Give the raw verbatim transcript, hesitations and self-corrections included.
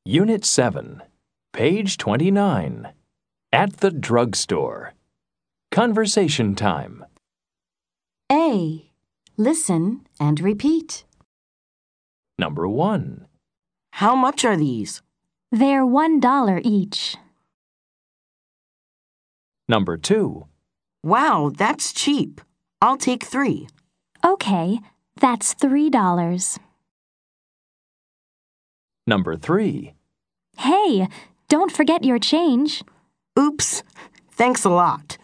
Unit seven, page twenty-nine. At the drugstore. Conversation time. A. Listen and repeat. Number one. How much are these? They're one dollar each. Number two. Wow, that's cheap. I'll take three. Okay, that's three dollars. Number three. Hey, don't forget your change. Oops, thanks a lot.